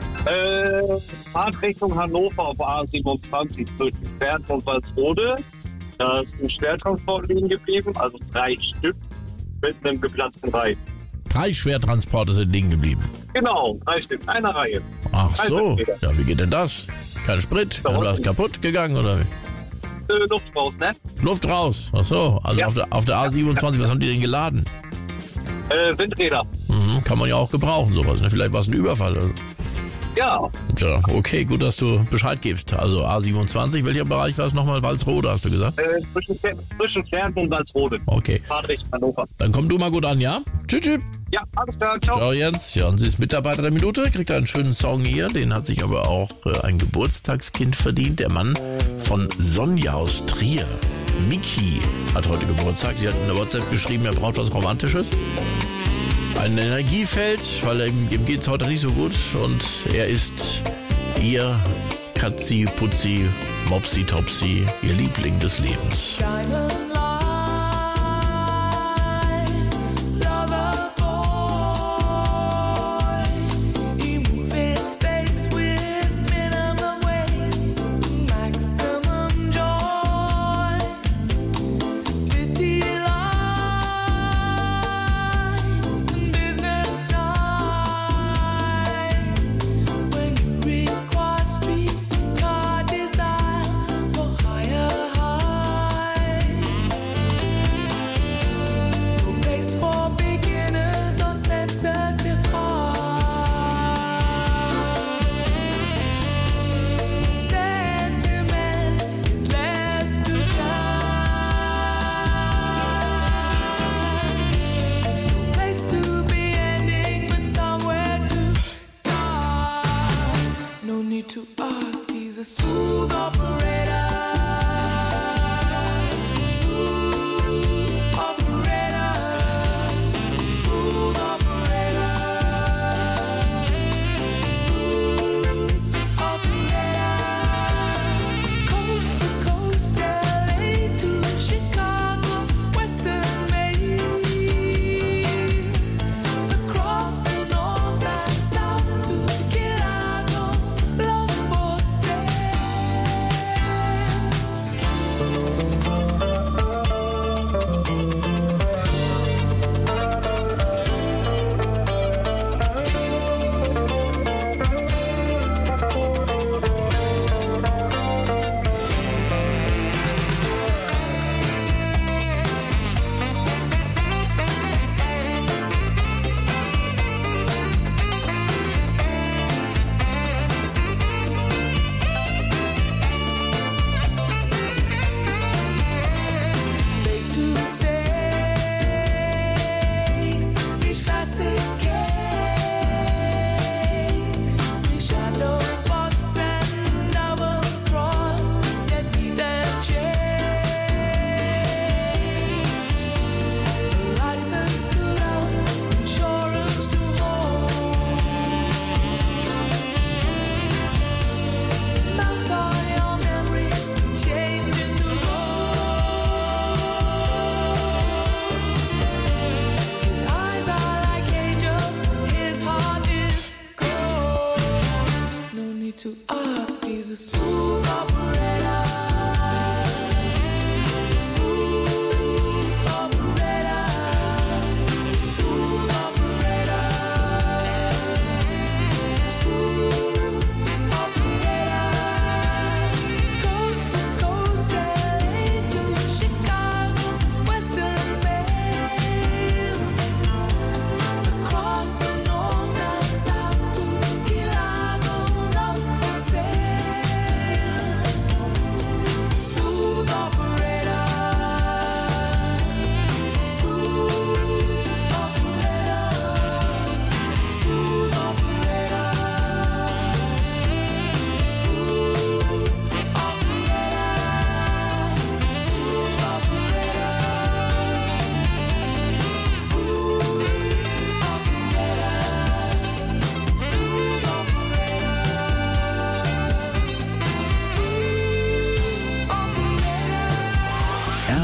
Fahrt Richtung Hannover auf A27 zwischen Pferd und Walsrode. Da ist ein Schwertransport liegen geblieben, also 3 Stück mit einem geplatzten Reifen. 3 Schwertransporte sind liegen geblieben. Genau, 3 Stück, eine Reihe. Ach 3 so, Meter. ja, wie geht denn das? Kein Sprit? Dann war es kaputt gegangen, oder wie? Luft raus, ne? Luft raus, ach so. Also Ja. auf der A27, was haben die denn geladen? Windräder. Mhm, kann man ja auch gebrauchen, sowas. Ne? Vielleicht war es ein Überfall. Oder? Ja, Ja, okay, gut, dass du Bescheid gibst. Also A27, welcher Bereich war es nochmal? Walsrode, hast du gesagt? zwischen Pferd und Walsrode. Okay. Fahrt Richtung Hannover. Dann komm du mal gut an, ja? Tschüss, tschüss. Ja, alles klar, ciao. Ciao Jens. Ja, und sie ist Mitarbeiter der Minute, kriegt einen schönen Song hier. Den hat sich aber auch ein Geburtstagskind verdient. Der Mann von Sonja aus Trier. Miki hat heute Geburtstag. Sie hat in der WhatsApp geschrieben, er braucht was Romantisches. Ein Energiefeld, weil ihm geht's heute nicht so gut. Und er ist ihr Katzi, Putzi, Mopsi, Topsi, ihr Liebling des Lebens.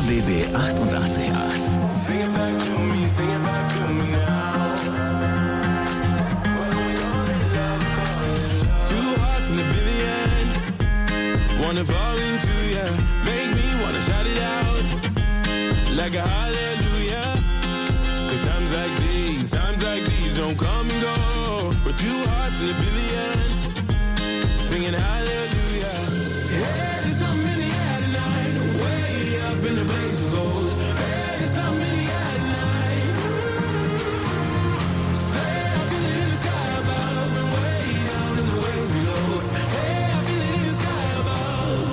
RBB 888. Wanna fall into ya, make me wanna shout it out like a hallelujah. Cause times like these don't come and go. But 2 hearts in a billion, singing hallelujah. Hey, there's something in the air tonight, way up in the blaze of gold. Hey, there's something in the air tonight. Say I feel it in the sky above and way down in the waves below. Hey, I feel it in the sky above.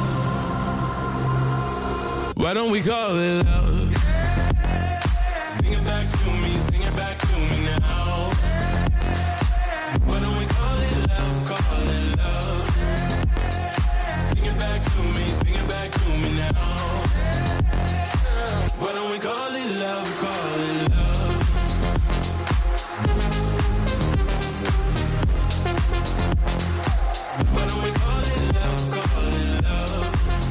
Why don't we call it love? Sing it back to me, sing it back to me now. Why don't we call it love, call it love? Sing it back to me, sing it back to me now. Why don't we call it love, call it love? Why don't we call it love, call it love?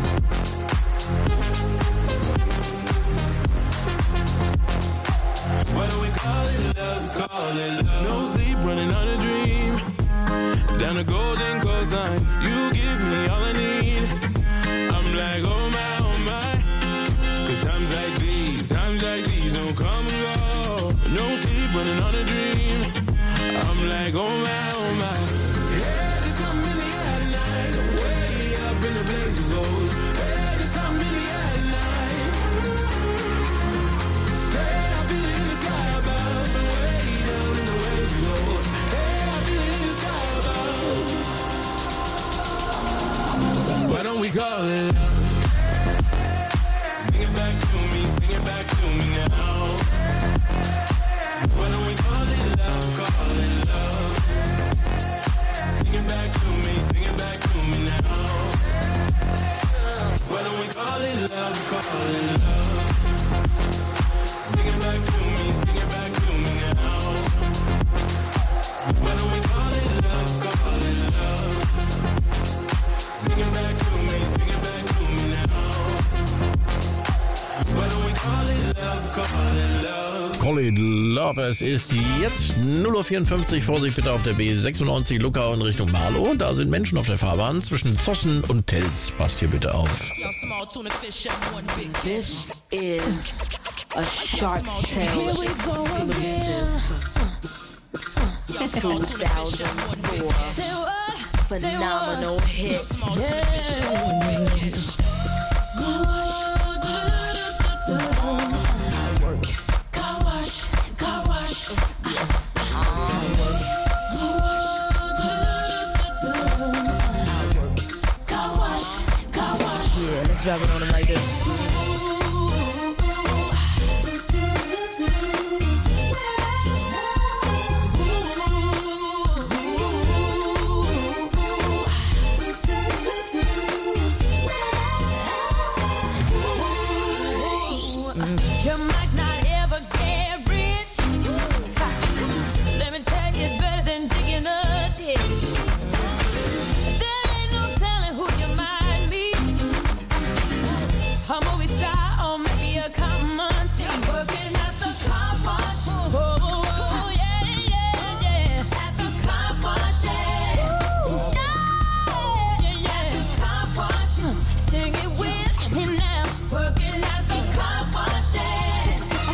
Why don't we call it love, call it love? No sleep, running on a dream. Down the golden coastline, you give me all I need. I'm like, oh my. Cause times like these don't come and go. No sleep, running on a dream. I'm like, oh my. Yeah, there's something in the air tonight, way up in the blaze of gold. Yeah, there's something in the air tonight. Say I feel it in the sky above and way down in the waves below. Hey, I feel it in the sky above. Why don't we call it love? Sing it back to me, sing it back to me now. Why don't we call it love, call it love? Sing it back to me, sing it back to me now. Why don't we call it love, call it love? Sing it back to me, sing it back to me now. Why don't we call it love, call it love? Sing it back to me, sing it back to me now. Why don't we call it love, call it love? Call it love. Es ist jetzt 0:54 Uhr. Vorsicht bitte auf der B96 Luckau in Richtung Marlow. Da sind Menschen auf der Fahrbahn zwischen Zossen und Telz. Passt hier bitte auf. This is a Shark's Tale. Here we go again. 2004 phenomenal hit. Yeah, let's drop it on him like this. You might not ever get rich. Let me tell you, it's better than digging a ditch. There ain't no telling who you might meet. A movie star or maybe a common thief. Working at the car wash. Oh, yeah. At the car wash, yeah. At the car wash. Sing it with him now. Working at the car wash, yeah.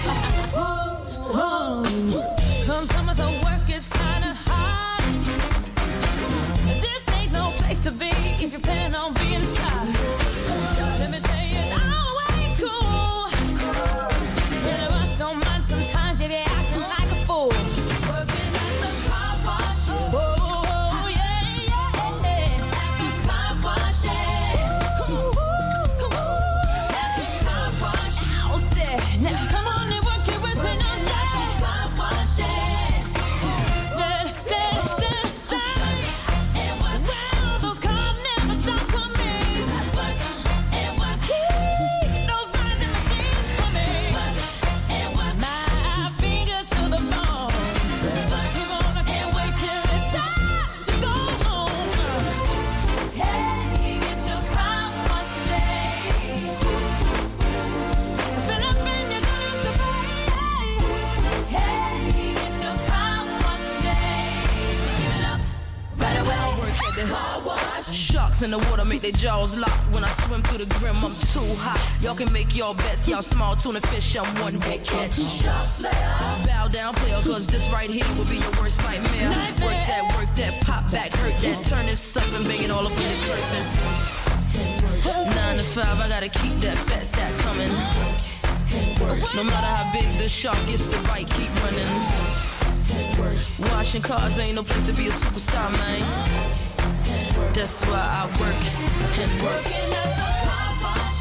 Sharks in the water make their jaws lock. When I swim through the grim, I'm too hot. Y'all can make your bets, y'all small tuna fish, I'm one big catch. Bow down, player, cause this right here will be your worst nightmare. Work that, pop back, hurt that. Turn this up and bang it all up in the surface. 9 to 5, I gotta keep that fat stack coming. No matter how big the shark gets, the bite keep running. Washing cars ain't no place to be a superstar, man. That's why I work and work. Working at the car wash.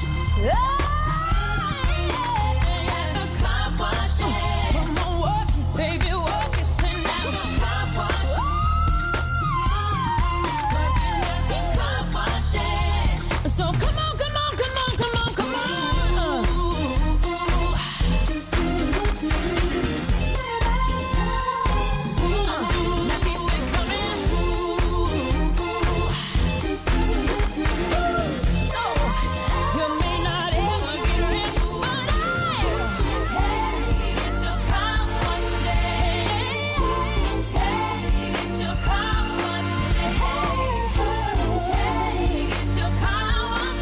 At the car wash. Come on, work it, baby, work it. Send at the car wash. Working at the car wash. So come on, come on, come on, come on, come on. Now keep it coming. So you may not ever get rich, but I get your car wash today. Get your car wash today. Get your car wash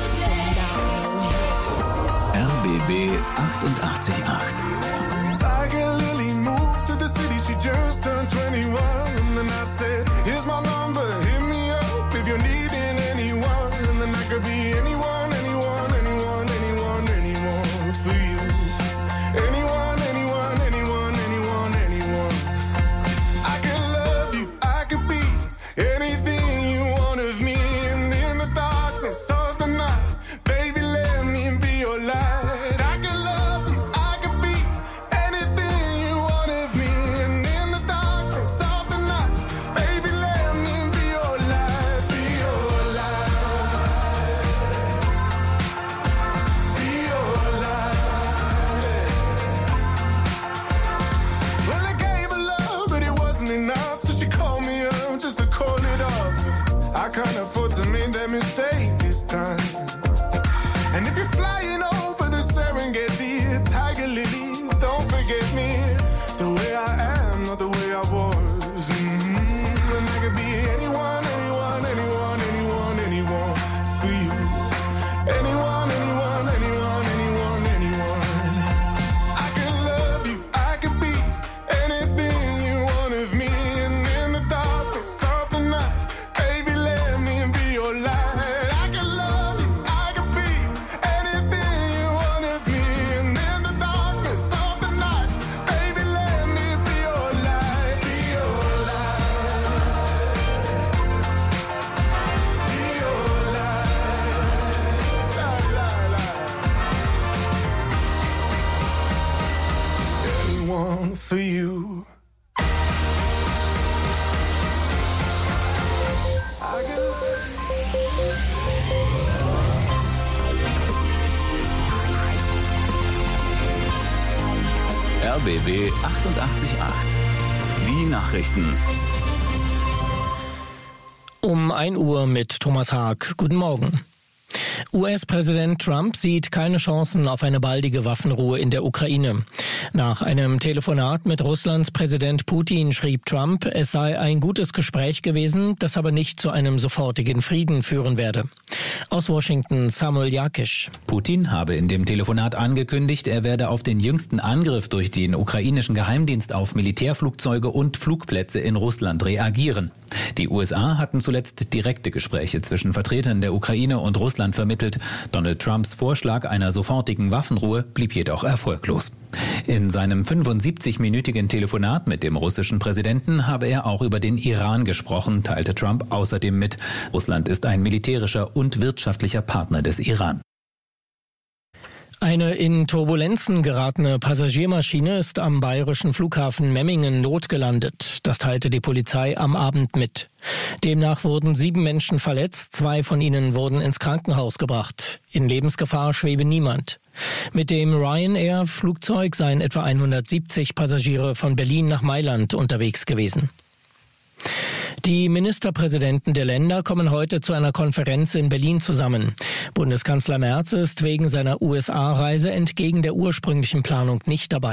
today. RBB 88.8. Tiger Lily moved to the city, she just turned 21. And then I said, here's my number, hit me up if you're needing anyone. And then I could be anyone, anyone, anyone, anyone, anyone for you. Anyone, anyone, anyone, anyone, anyone. I can love you, I could be anything you want of me. And in the darkness of the night, baby, let me be your light. I can love you, I could be anything you want of me. And in the darkness of the night, baby, let me be your light, be your light. Be your light. Well, I gave her love, but it wasn't enough, so she called me up just to call it off. I can't afford to make that mistake this time. And if you're flying over the Serengeti, Tiger Lily, don't forget me. The way I am, not the way I was. And I could be anyone, anyone, anyone, anyone, anyone for you. Anyone, anyone, anyone, anyone, anyone. I can love you, I could be anything you want of me. And in the darkness of the night, baby, let me be your light. I can love you, I could be anything you want of me. And in the darkness of the night, baby, let me be your light. Be your light. Be your light. La, la, la. Anyone for you. RBB 88.8. Die Nachrichten. Um 1 Uhr mit Thomas Haag. Guten Morgen. US-Präsident Trump sieht keine Chancen auf eine baldige Waffenruhe in der Ukraine. Nach einem Telefonat mit Russlands Präsident Putin schrieb Trump, es sei ein gutes Gespräch gewesen, das aber nicht zu einem sofortigen Frieden führen werde. Aus Washington Samuel Jakisch. Putin habe in dem Telefonat angekündigt, er werde auf den jüngsten Angriff durch den ukrainischen Geheimdienst auf Militärflugzeuge und Flugplätze in Russland reagieren. Die USA hatten zuletzt direkte Gespräche zwischen Vertretern der Ukraine und Russland vermittelt. Donald Trumps Vorschlag einer sofortigen Waffenruhe blieb jedoch erfolglos. In seinem 75-minütigen Telefonat mit dem russischen Präsidenten habe er auch über den Iran gesprochen, teilte Trump außerdem mit. Russland ist ein militärischer und wirtschaftlicher Partner des Iran. Eine in Turbulenzen geratene Passagiermaschine ist am bayerischen Flughafen Memmingen notgelandet. Das teilte die Polizei am Abend mit. Demnach wurden 7 Menschen verletzt, 2 von ihnen wurden ins Krankenhaus gebracht. In Lebensgefahr schwebe niemand. Mit dem Ryanair-Flugzeug seien etwa 170 Passagiere von Berlin nach Mailand unterwegs gewesen. Die Ministerpräsidenten der Länder kommen heute zu einer Konferenz in Berlin zusammen. Bundeskanzler Merz ist wegen seiner USA-Reise entgegen der ursprünglichen Planung nicht dabei.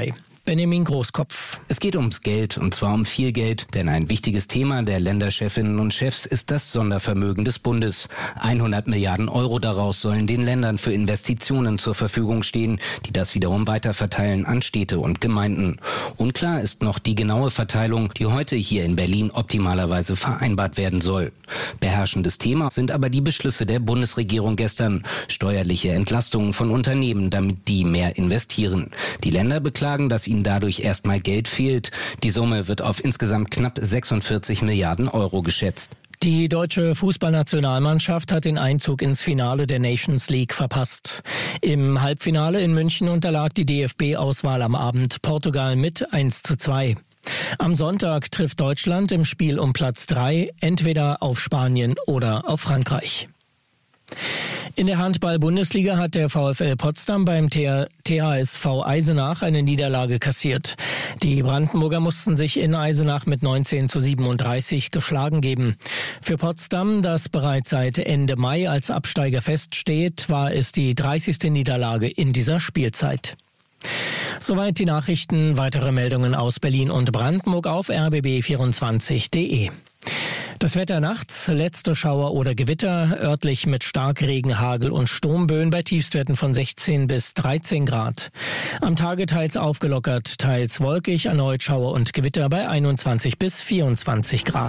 Benjamin Großkopf. Es geht ums Geld, und zwar um viel Geld, denn ein wichtiges Thema der Länderchefinnen und Chefs ist das Sondervermögen des Bundes. 100 Milliarden Euro daraus sollen den Ländern für Investitionen zur Verfügung stehen, die das wiederum weiterverteilen an Städte und Gemeinden. Unklar ist noch die genaue Verteilung, die heute hier in Berlin optimalerweise vereinbart werden soll. Beherrschendes Thema sind aber die Beschlüsse der Bundesregierung gestern. Steuerliche Entlastungen von Unternehmen, damit die mehr investieren. Die Länder beklagen, dass ihnen dadurch erstmal Geld fehlt. Die Summe wird auf insgesamt knapp 46 Milliarden Euro geschätzt. Die deutsche Fußballnationalmannschaft hat den Einzug ins Finale der Nations League verpasst. Im Halbfinale in München unterlag die DFB-Auswahl am Abend Portugal mit 1:2. Am Sonntag trifft Deutschland im Spiel um Platz 3 entweder auf Spanien oder auf Frankreich. In der Handball-Bundesliga hat der VfL Potsdam beim THSV Eisenach eine Niederlage kassiert. Die Brandenburger mussten sich in Eisenach mit 19:37 geschlagen geben. Für Potsdam, das bereits seit Ende Mai als Absteiger feststeht, war es die 30. Niederlage in dieser Spielzeit. Soweit die Nachrichten. Weitere Meldungen aus Berlin und Brandenburg auf rbb24.de. Das Wetter nachts, letzte Schauer oder Gewitter, örtlich mit Starkregen, Hagel und Sturmböen bei Tiefstwerten von 16 bis 13 Grad. Am Tage teils aufgelockert, teils wolkig, erneut Schauer und Gewitter bei 21 bis 24 Grad.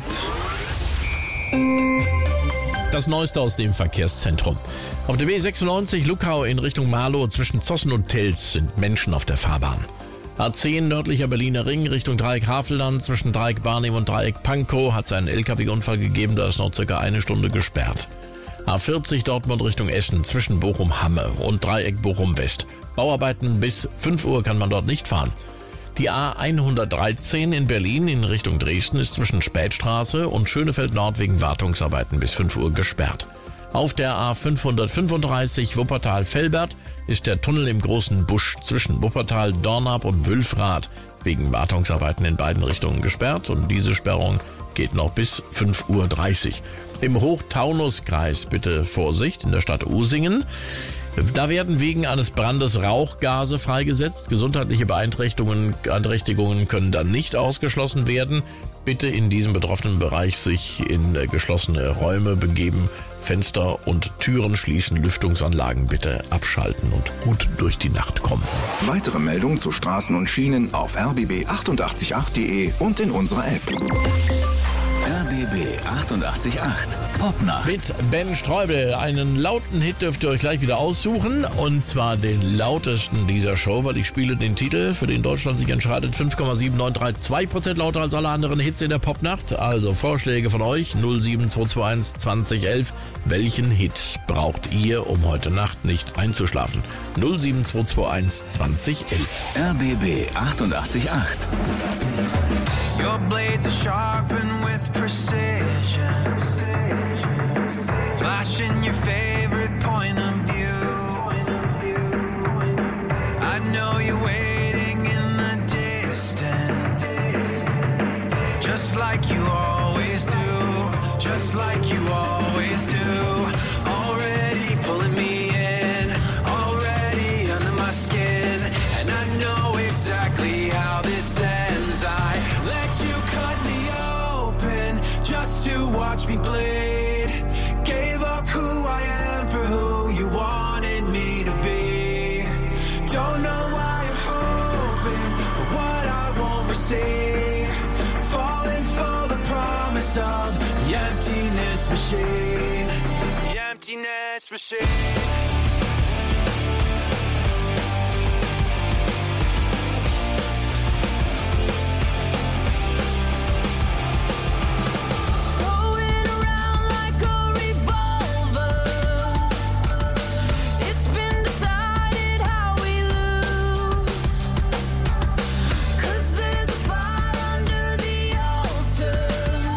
Das Neueste aus dem Verkehrszentrum. Auf der B96 Luckau in Richtung Marlow zwischen Zossen und Telz sind Menschen auf der Fahrbahn. A10 nördlicher Berliner Ring Richtung Dreieck Havelland zwischen Dreieck Barnim und Dreieck Pankow hat es einen LKW-Unfall gegeben, da ist noch circa eine Stunde gesperrt. A40 Dortmund Richtung Essen zwischen Bochum-Hamme und Dreieck Bochum-West. Bauarbeiten bis 5 Uhr kann man dort nicht fahren. Die A113 in Berlin in Richtung Dresden ist zwischen Spätstraße und Schönefeld Nord wegen Wartungsarbeiten bis 5 Uhr gesperrt. Auf der A535 Wuppertal-Velbert ist der Tunnel im Großen Busch zwischen Wuppertal, Dornap und Wülfrath wegen Wartungsarbeiten in beiden Richtungen gesperrt und diese Sperrung geht noch bis 5:30 Uhr. Im Hochtaunuskreis bitte Vorsicht in der Stadt Usingen. Da werden wegen eines Brandes Rauchgase freigesetzt. Gesundheitliche Beeinträchtigungen können dann nicht ausgeschlossen werden. Bitte in diesem betroffenen Bereich sich in geschlossene Räume begeben, Fenster und Türen schließen, Lüftungsanlagen bitte abschalten und gut durch die Nacht kommen. Weitere Meldungen zu Straßen und Schienen auf rbb888.de und in unserer App. RBB 88.8 Popnacht. Mit Ben Streubel. Einen lauten Hit dürft ihr euch gleich wieder aussuchen. Und zwar den lautesten dieser Show, weil ich spiele den Titel, für den Deutschland sich entscheidet, 5,7932% lauter als alle anderen Hits in der Popnacht. Also Vorschläge von euch, 07221 2011. Welchen Hit braucht ihr, um heute Nacht nicht einzuschlafen? 07221 2011. RBB 88.8 Your blades are sharpened with precision, flashing your favorite point of view. I know you're waiting in the distance, just like you always do, just like you always do. Already pulling me in, already under my skin, and I know exactly how this ends. I let you cut me open just to watch me bleed. Gave up who I am for who you wanted me to be. Don't know why I'm hoping for what I won't receive. Falling for the promise of the emptiness machine. The emptiness machine.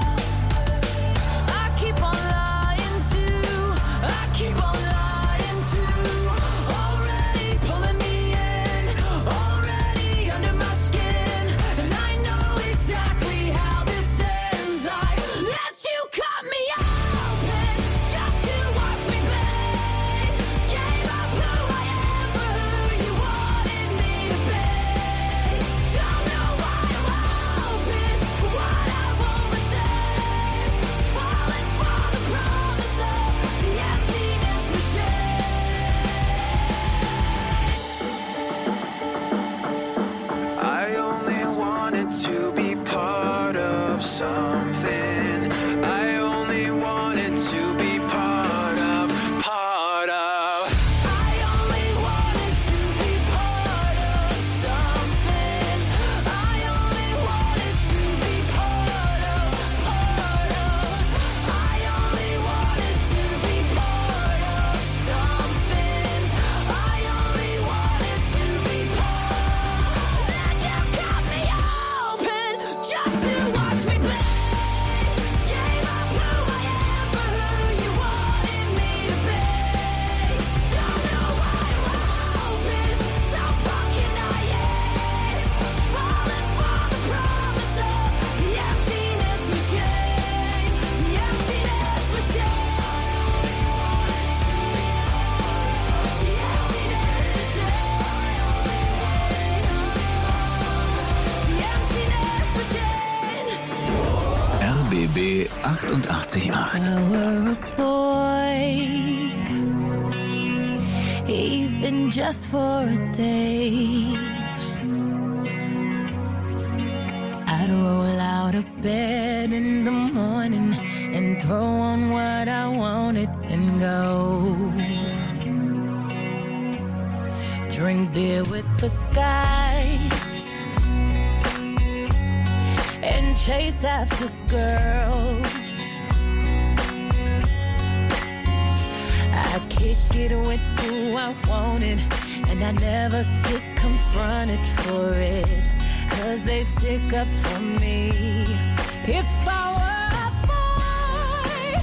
Keep on lying to RBB 88.8. I were a boy, even just for a day, I'd roll out of bed in the morning and throw on what I wanted and go. Drink beer with the guys and chase after girls. I kick it with who I wanted, and I never get confronted for it, 'cause they stick up for me. If I were a boy,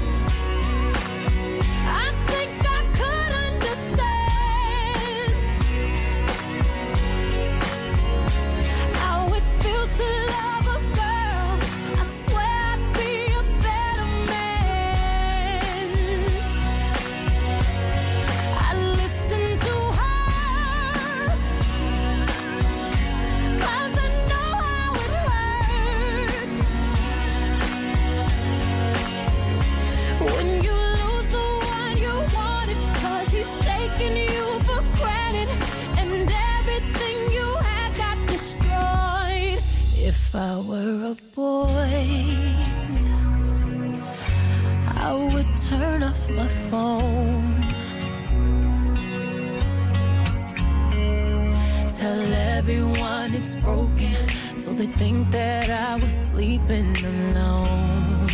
I think I could understand how it feels to love a girl. I swear I'd be a better man. I listen to her, 'cause I know how it hurts when you lose the one you wanted, 'cause he's taking you for granted, and everything you had got destroyed. If I were a boy, I would turn off my phone, tell everyone it's broken, so they think that I was sleeping alone.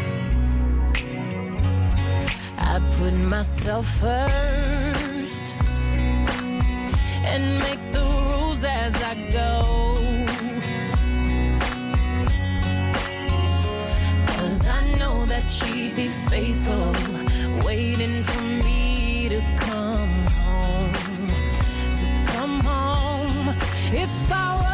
I put myself first and make the rules as I go, 'cause I know that she'd be faithful, waiting for me to come home, If I were